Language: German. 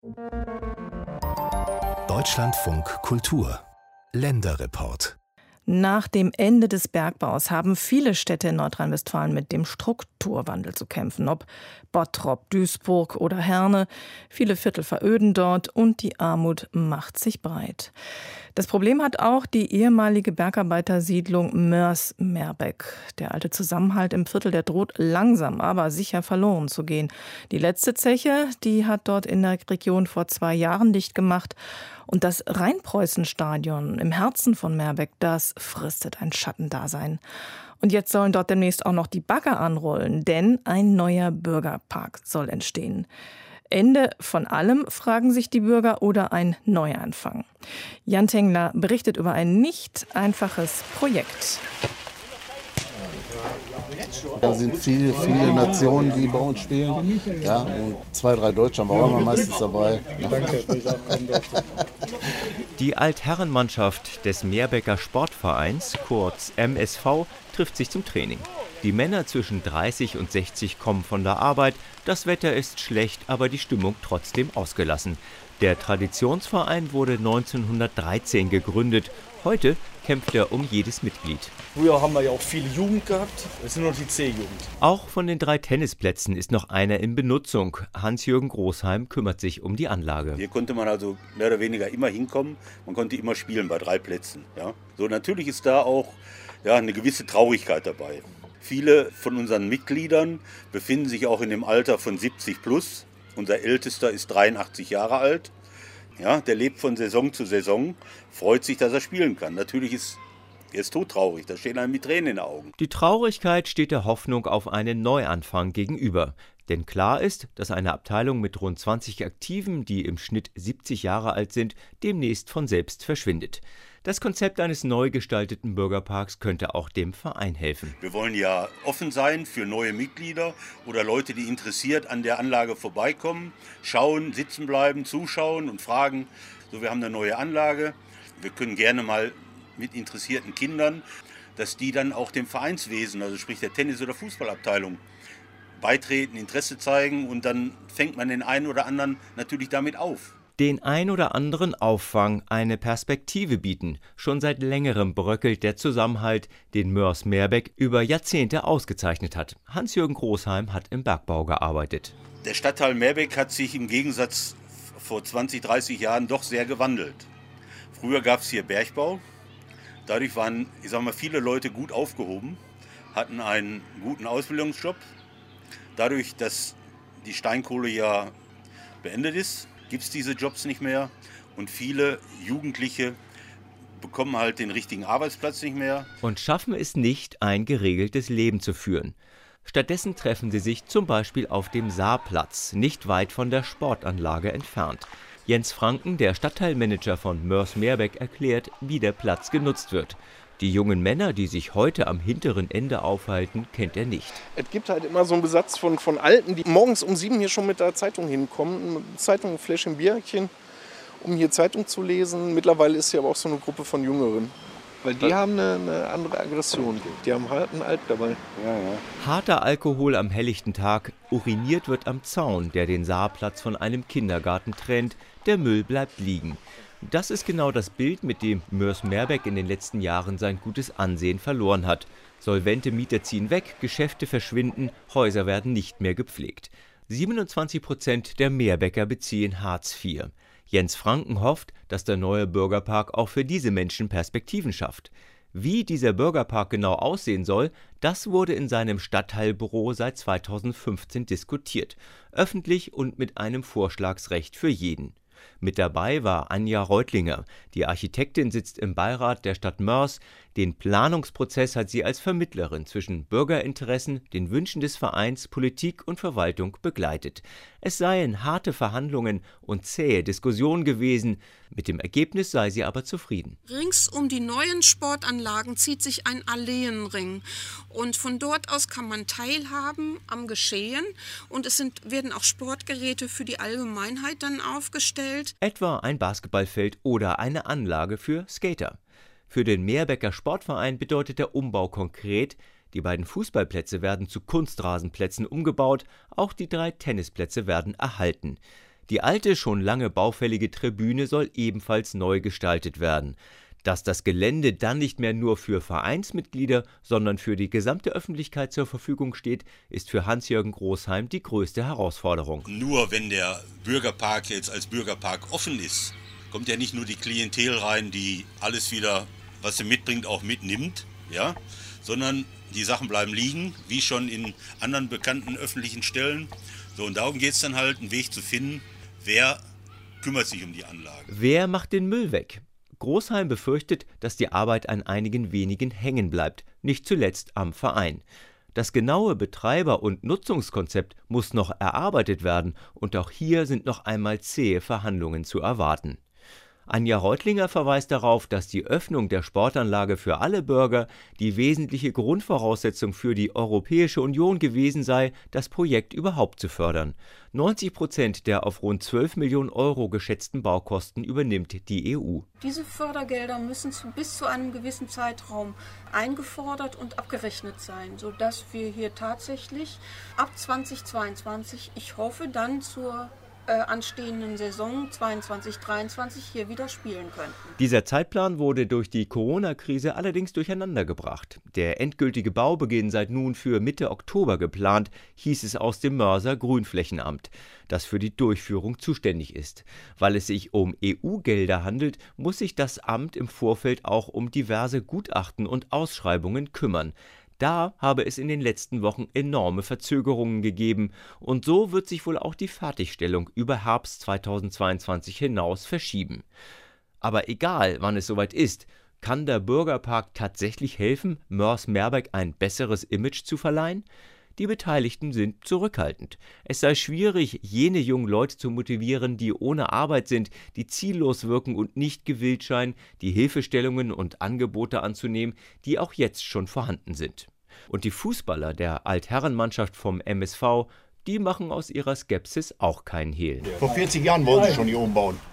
Deutschlandfunk Kultur Länderreport. Nach dem Ende des Bergbaus haben viele Städte in Nordrhein-Westfalen mit dem Strukturwandel zu kämpfen. Ob Bottrop, Duisburg oder Herne. Viele Viertel veröden dort und die Armut macht sich breit. Das Problem hat auch die ehemalige Bergarbeitersiedlung Moers-Meerbeck. Der alte Zusammenhalt im Viertel, der droht langsam, aber sicher verloren zu gehen. Die letzte Zeche, die hat dort in der Region vor 2 Jahren dicht gemacht. Und das Rheinpreußen-Stadion im Herzen von Meerbeck, das fristet ein Schattendasein. Und jetzt sollen dort demnächst auch noch die Bagger anrollen, denn ein neuer Bürgerpark soll entstehen. Ende von allem, fragen sich die Bürger, oder ein Neuanfang? Jan Tengler berichtet über ein nicht einfaches Projekt. Da sind viele Nationen, die bei uns spielen. Ja, und 2, 3 Deutsche haben wir auch immer meistens dabei. Die Altherrenmannschaft des Meerbecker Sportvereins, kurz MSV, trifft sich zum Training. Die Männer zwischen 30 und 60 kommen von der Arbeit. Das Wetter ist schlecht, aber die Stimmung trotzdem ausgelassen. Der Traditionsverein wurde 1913 gegründet. Heute kämpft er um jedes Mitglied. Früher haben wir ja auch viel Jugend gehabt. Es sind noch die C-Jugend. Auch von den 3 Tennisplätzen ist noch einer in Benutzung. Hans-Jürgen Großheim kümmert sich um die Anlage. Hier konnte man also mehr oder weniger immer hinkommen. Man konnte immer spielen bei 3 Plätzen. Ja. So, natürlich ist da auch eine gewisse Traurigkeit dabei. Viele von unseren Mitgliedern befinden sich auch in dem Alter von 70 plus. Unser Ältester ist 83 Jahre alt. Ja, der lebt von Saison zu Saison, freut sich, dass er spielen kann. Natürlich ist er todtraurig, da stehen einem die Tränen in den Augen. Die Traurigkeit steht der Hoffnung auf einen Neuanfang gegenüber. Denn klar ist, dass eine Abteilung mit rund 20 Aktiven, die im Schnitt 70 Jahre alt sind, demnächst von selbst verschwindet. Das Konzept eines neu gestalteten Bürgerparks könnte auch dem Verein helfen. Wir wollen ja offen sein für neue Mitglieder oder Leute, die interessiert an der Anlage vorbeikommen, schauen, sitzen bleiben, zuschauen und fragen. So, wir haben eine neue Anlage, wir können gerne mal mit interessierten Kindern, dass die dann auch dem Vereinswesen, also sprich der Tennis- oder Fußballabteilung, beitreten, Interesse zeigen, und dann fängt man den einen oder anderen natürlich damit auf. Den ein oder anderen Auffang, eine Perspektive bieten. Schon seit längerem bröckelt der Zusammenhalt, den Moers-Meerbeck über Jahrzehnte ausgezeichnet hat. Hans-Jürgen Großheim hat im Bergbau gearbeitet. Der Stadtteil Meerbeck hat sich im Gegensatz vor 20, 30 Jahren doch sehr gewandelt. Früher gab es hier Bergbau. Dadurch waren, viele Leute gut aufgehoben, hatten einen guten Ausbildungsjob. Dadurch, dass die Steinkohle ja beendet ist, gibt es diese Jobs nicht mehr, und viele Jugendliche bekommen halt den richtigen Arbeitsplatz nicht mehr. Und schaffen es nicht, ein geregeltes Leben zu führen. Stattdessen treffen sie sich zum Beispiel auf dem Saarplatz, nicht weit von der Sportanlage entfernt. Jens Franken, der Stadtteilmanager von Moers-Meerbeck, erklärt, wie der Platz genutzt wird. Die jungen Männer, die sich heute am hinteren Ende aufhalten, kennt er nicht. Es gibt halt immer so einen Besatz von Alten, die morgens um 7 hier schon mit der Zeitung hinkommen. Zeitung, ein Fläschchen Bierchen, um hier Zeitung zu lesen. Mittlerweile ist hier aber auch so eine Gruppe von Jüngeren. Weil die haben eine andere Aggression. Die haben halt einen Alk dabei. Ja. Harter Alkohol am helllichten Tag, uriniert wird am Zaun, der den Saarplatz von einem Kindergarten trennt. Der Müll bleibt liegen. Das ist genau das Bild, mit dem Moers-Meerbeck in den letzten Jahren sein gutes Ansehen verloren hat. Solvente Mieter ziehen weg, Geschäfte verschwinden, Häuser werden nicht mehr gepflegt. 27% der Meerbecker beziehen Hartz IV. Jens Franken hofft, dass der neue Bürgerpark auch für diese Menschen Perspektiven schafft. Wie dieser Bürgerpark genau aussehen soll, das wurde in seinem Stadtteilbüro seit 2015 diskutiert. Öffentlich und mit einem Vorschlagsrecht für jeden. Mit dabei war Anja Reutlinger. Die Architektin sitzt im Beirat der Stadt Moers. Den Planungsprozess hat sie als Vermittlerin zwischen Bürgerinteressen, den Wünschen des Vereins, Politik und Verwaltung begleitet. Es seien harte Verhandlungen und zähe Diskussionen gewesen. Mit dem Ergebnis sei sie aber zufrieden. Rings um die neuen Sportanlagen zieht sich ein Alleenring. Und von dort aus kann man teilhaben am Geschehen. Und werden auch Sportgeräte für die Allgemeinheit dann aufgestellt. Etwa ein Basketballfeld oder eine Anlage für Skater. Für den Meerbecker Sportverein bedeutet der Umbau konkret: Die beiden Fußballplätze werden zu Kunstrasenplätzen umgebaut, auch die 3 Tennisplätze werden erhalten. Die alte, schon lange baufällige Tribüne soll ebenfalls neu gestaltet werden. Dass das Gelände dann nicht mehr nur für Vereinsmitglieder, sondern für die gesamte Öffentlichkeit zur Verfügung steht, ist für Hans-Jürgen Großheim die größte Herausforderung. Nur wenn der Bürgerpark jetzt als Bürgerpark offen ist, kommt ja nicht nur die Klientel rein, die alles wieder, was sie mitbringt, auch mitnimmt, ja, sondern die Sachen bleiben liegen, wie schon in anderen bekannten öffentlichen Stellen. So, und darum geht es dann halt, einen Weg zu finden, wer kümmert sich um die Anlage. Wer macht den Müll weg? Großheim befürchtet, dass die Arbeit an einigen wenigen hängen bleibt, nicht zuletzt am Verein. Das genaue Betreiber- und Nutzungskonzept muss noch erarbeitet werden und auch hier sind noch einmal zähe Verhandlungen zu erwarten. Anja Reutlinger verweist darauf, dass die Öffnung der Sportanlage für alle Bürger die wesentliche Grundvoraussetzung für die Europäische Union gewesen sei, das Projekt überhaupt zu fördern. 90% der auf rund 12 Millionen Euro geschätzten Baukosten übernimmt die EU. Diese Fördergelder müssen bis zu einem gewissen Zeitraum eingefordert und abgerechnet sein, sodass wir hier tatsächlich ab 2022, ich hoffe dann zur anstehenden Saison 22/23 hier wieder spielen könnten. Dieser Zeitplan wurde durch die Corona-Krise allerdings durcheinandergebracht. Der endgültige Baubeginn sei nun für Mitte Oktober geplant, hieß es aus dem Mörser Grünflächenamt, das für die Durchführung zuständig ist. Weil es sich um EU-Gelder handelt, muss sich das Amt im Vorfeld auch um diverse Gutachten und Ausschreibungen kümmern. Da habe es in den letzten Wochen enorme Verzögerungen gegeben und so wird sich wohl auch die Fertigstellung über Herbst 2022 hinaus verschieben. Aber egal, wann es soweit ist, kann der Bürgerpark tatsächlich helfen, Mörs Meerbeck ein besseres Image zu verleihen? Die Beteiligten sind zurückhaltend. Es sei schwierig, jene jungen Leute zu motivieren, die ohne Arbeit sind, die ziellos wirken und nicht gewillt scheinen, die Hilfestellungen und Angebote anzunehmen, die auch jetzt schon vorhanden sind. Und die Fußballer der Altherrenmannschaft vom MSV, die machen aus ihrer Skepsis auch keinen Hehl. Vor 40 Jahren wollten sie schon hier umbauen.